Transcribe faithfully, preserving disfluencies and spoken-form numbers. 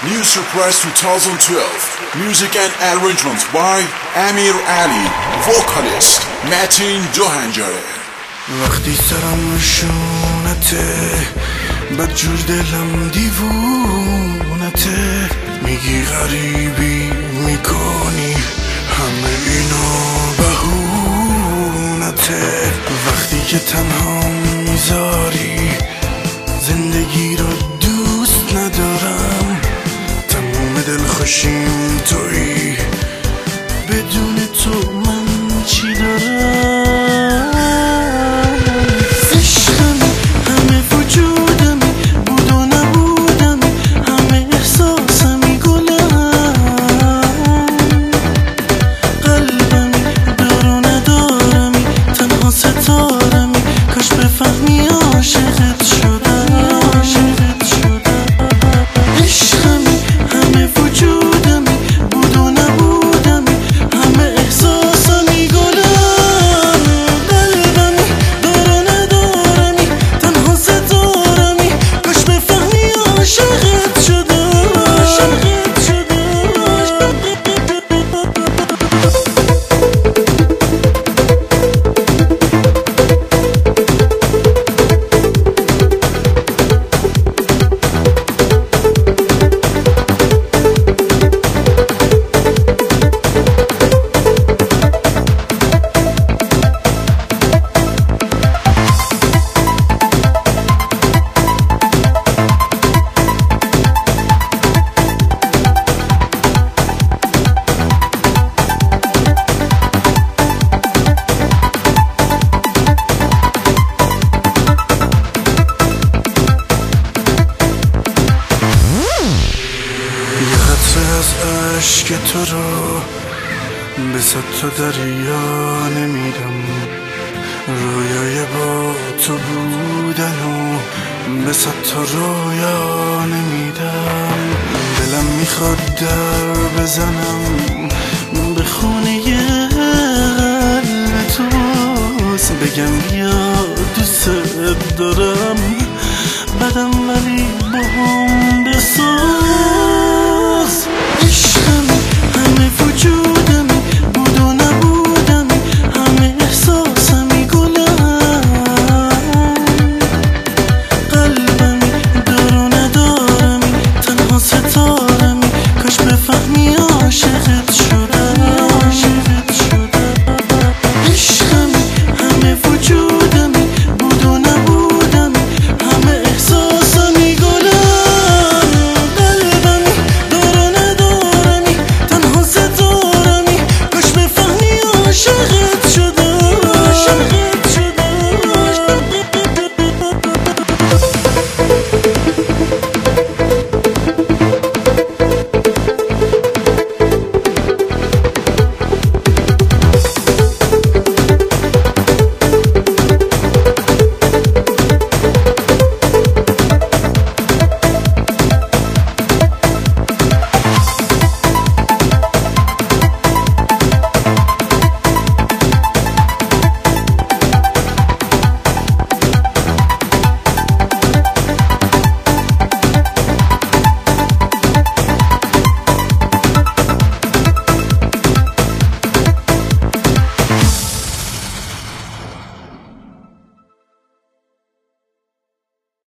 New Surprise twenty twelve. Music and arrangements by Amir Ali. Vocalist Matin Johangare. وقتی سرم نشونته بدجور دلم دیوونته میگی غریبی میکنی همه اینا بهونته وقتی که تنها میذاری زندگی رو دوست ندارم تموم دل خوشیم تویی بدون تو من چی دارم عشق تو رو به صد تا دریا نمیرم رویای با تو بودن و به صد تا رویا نمیدم دلم میخواد در بزنم به خونه قلب تو بگم بیا دوست دارم بدم ولی با هم